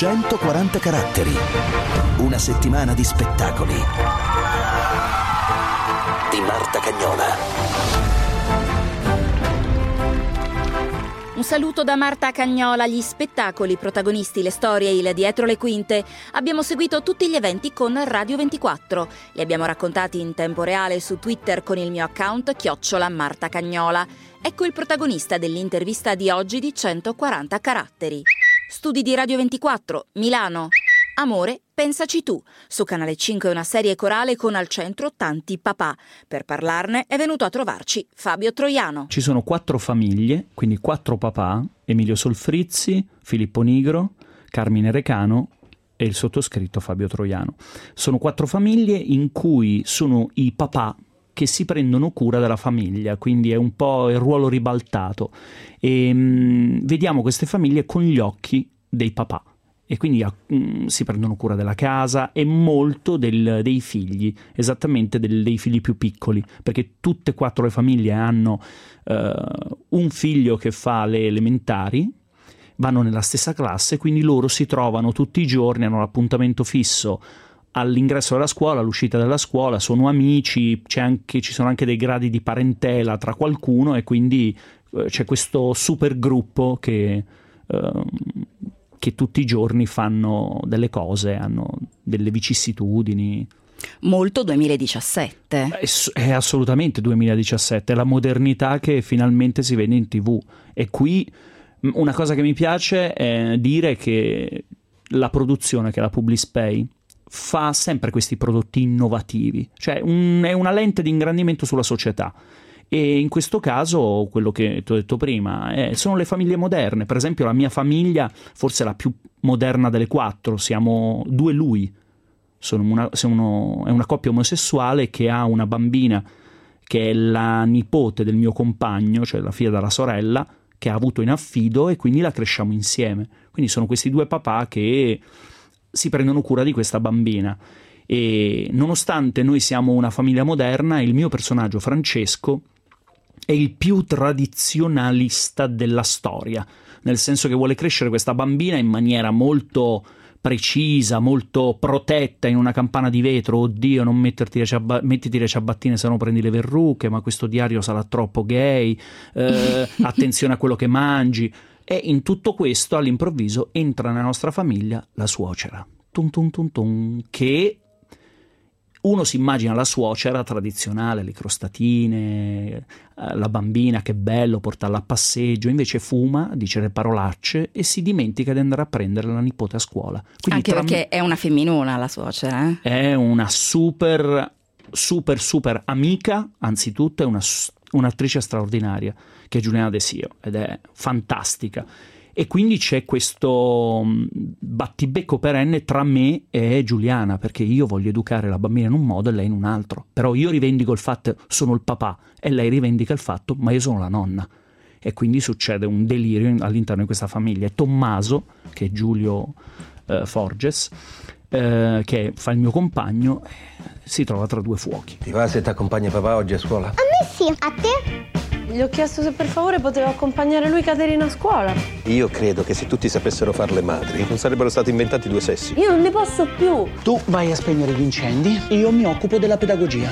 140 caratteri. Una settimana di spettacoli. Di Marta Cagnola. Un saluto da Marta Cagnola. Gli spettacoli, protagonisti, le storie, il dietro le quinte. Abbiamo seguito tutti gli eventi con Radio 24. Li abbiamo raccontati in tempo reale su Twitter con il mio account @Marta Cagnola. Ecco il protagonista dell'intervista di oggi di 140 caratteri. Studi di Radio 24, Milano. Amore, pensaci tu. Su Canale 5 una serie corale con al centro tanti papà. Per parlarne è venuto a trovarci Fabio Troiano. Ci sono 4 famiglie, quindi 4 papà: Emilio Solfrizzi, Filippo Nigro, Carmine Recano e il sottoscritto Fabio Troiano. Sono 4 famiglie in cui sono i papà che si prendono cura della famiglia, quindi è un po' il ruolo ribaltato. E vediamo queste famiglie con gli occhi dei papà. E quindi si prendono cura della casa e molto dei figli, esattamente dei figli più piccoli, perché tutte e 4 le famiglie hanno un figlio che fa le elementari, vanno nella stessa classe, quindi loro si trovano tutti i giorni, hanno l'appuntamento fisso all'ingresso della scuola, all'uscita della scuola, sono amici, ci sono anche dei gradi di parentela tra qualcuno, e quindi c'è questo super gruppo che tutti i giorni fanno delle cose, hanno delle vicissitudini. Molto 2017. È assolutamente 2017, è la modernità che finalmente si vede in TV. E qui una cosa che mi piace è dire che la produzione, che è la Publispay, fa sempre questi prodotti innovativi, cioè è una lente di ingrandimento sulla società. E in questo caso, quello che ti ho detto prima, sono le famiglie moderne. Per esempio la mia famiglia, forse la più moderna delle 4, siamo 2 lui. È una coppia omosessuale che ha una bambina che è la nipote del mio compagno, cioè la figlia della sorella, che ha avuto in affido, e quindi la cresciamo insieme. Quindi sono questi 2 papà che si prendono cura di questa bambina. E nonostante noi siamo una famiglia moderna, il mio personaggio Francesco è il più tradizionalista della storia, nel senso che vuole crescere questa bambina in maniera molto precisa, molto protetta, in una campana di vetro. Oddio, non mettiti le ciabattine se no prendi le verruche, ma questo diario sarà troppo gay, attenzione a quello che mangi. E in tutto questo all'improvviso entra nella nostra famiglia la suocera, che uno si immagina la suocera tradizionale, le crostatine, la bambina, che bello, portarla a passeggio, invece fuma, dice le parolacce e si dimentica di andare a prendere la nipote a scuola. Quindi anche perché è una femminona la suocera, eh? È una super amica, anzitutto è un'attrice straordinaria, che è Giuliana De Sio, ed è fantastica. E quindi c'è questo battibecco perenne tra me e Giuliana, perché io voglio educare la bambina in un modo e lei in un altro. Però io rivendico il fatto sono il papà, e lei rivendica il fatto ma io sono la nonna. E quindi succede un delirio all'interno di questa famiglia. E Tommaso, che è Giulio Forges, che fa il mio compagno, si trova tra 2 fuochi. Ti va se ti accompagna papà oggi a scuola? A me sì, a te? Gli ho chiesto se per favore poteva accompagnare lui Caterina a scuola. Io credo che se tutti sapessero fare le madri non sarebbero stati inventati 2 sessi. Io non ne posso più. Tu vai a spegnere gli incendi, io mi occupo della pedagogia.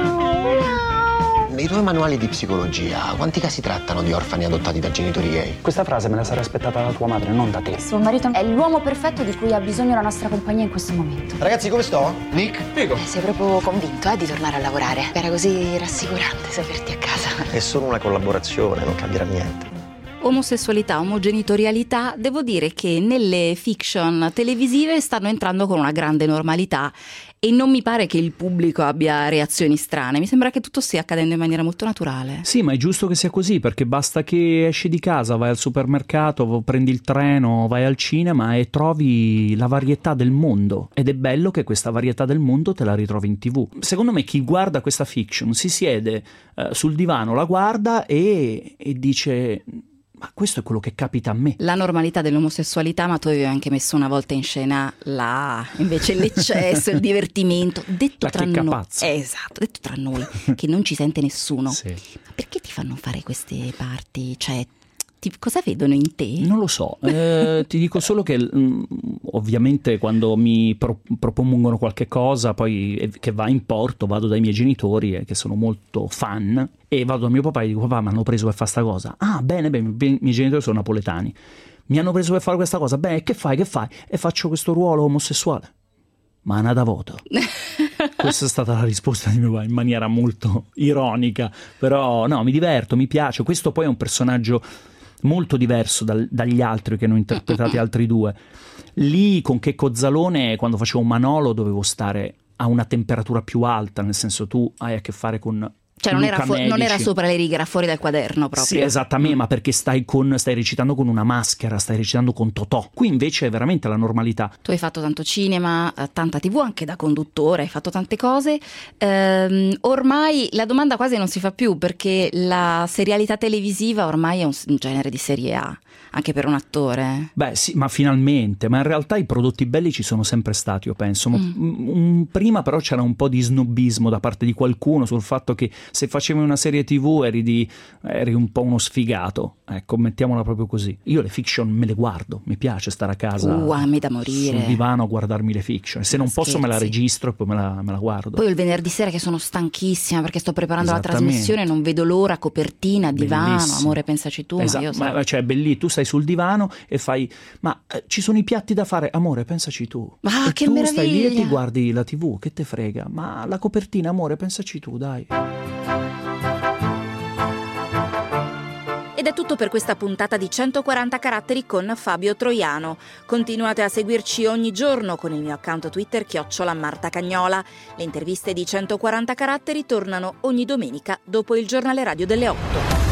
Nei tuoi manuali di psicologia, quanti casi trattano di orfani adottati da genitori gay? Questa frase me la sarei aspettata da tua madre, non da te. Suo marito è l'uomo perfetto di cui ha bisogno la nostra compagnia in questo momento. Ragazzi, come sto? Nick? Prego. Sei proprio convinto, di tornare a lavorare? Era così rassicurante saperti a casa. È solo una collaborazione, non cambierà niente. Omosessualità, omogenitorialità, devo dire che nelle fiction televisive stanno entrando con una grande normalità e non mi pare che il pubblico abbia reazioni strane, mi sembra che tutto stia accadendo in maniera molto naturale. Sì, ma è giusto che sia così, perché basta che esci di casa, vai al supermercato, prendi il treno, vai al cinema e trovi la varietà del mondo, ed è bello che questa varietà del mondo te la ritrovi in TV. Secondo me chi guarda questa fiction si siede sul divano, la guarda e dice: ma questo è quello che capita a me. La normalità dell'omosessualità, ma tu avevi anche messo una volta in scena invece l'eccesso, il divertimento, detto la tra chicca noi. pazza. Esatto, detto tra noi, che non ci sente nessuno. Sì. Ma perché ti fanno fare queste parti? Cioè, Cosa vedono in te? Non lo so, ti dico solo che ovviamente quando mi propongono qualche cosa poi che va in porto, vado dai miei genitori che sono molto fan, e vado da mio papà e dico: papà, mi hanno preso per fare sta cosa. Ah, bene, i miei genitori sono napoletani, mi hanno preso per fare questa cosa, bene, che fai? E faccio questo ruolo omosessuale. Ma nada voto. Questa è stata la risposta di mio papà in maniera molto ironica, però no, mi diverto, mi piace. Questo poi è un personaggio molto diverso dagli altri che hanno interpretati altri due. Lì con Checco Zalone, quando facevo Manolo, dovevo stare a una temperatura più alta, nel senso tu hai a che fare con... Cioè non era sopra le righe, era fuori dal quaderno proprio. Sì, esattamente, ma perché stai recitando con una maschera, stai recitando con Totò. Qui invece è veramente la normalità. Tu hai fatto tanto cinema, tanta TV, anche da conduttore, hai fatto tante cose. Ormai la domanda quasi non si fa più, perché la serialità televisiva ormai è un genere di serie A, anche per un attore. Beh sì, ma finalmente, ma in realtà i prodotti belli ci sono sempre stati, io penso. Prima però c'era un po' di snobismo da parte di qualcuno sul fatto che se facevi una serie TV eri un po' uno sfigato, ecco, mettiamola proprio così. Io le fiction me le guardo, mi piace stare a casa a me da morire sul divano a guardarmi le fiction, se non posso me la registro e poi me la guardo. Poi il venerdì sera che sono stanchissima perché sto preparando la trasmissione, non vedo l'ora, copertina, divano, bellissimo. Amore pensaci tu. Cioè bellissimo, tu stai sul divano e fai ma ci sono i piatti da fare, amore pensaci tu, e che tu meraviglia. stai lì e ti guardi la TV, che te frega, ma la copertina, amore pensaci tu, dai. Ed è tutto per questa puntata di 140 caratteri con Fabio Troiano. Continuate a seguirci ogni giorno con il mio account Twitter @MartaCagnola. Le interviste di 140 caratteri tornano ogni domenica dopo il giornale radio delle 8.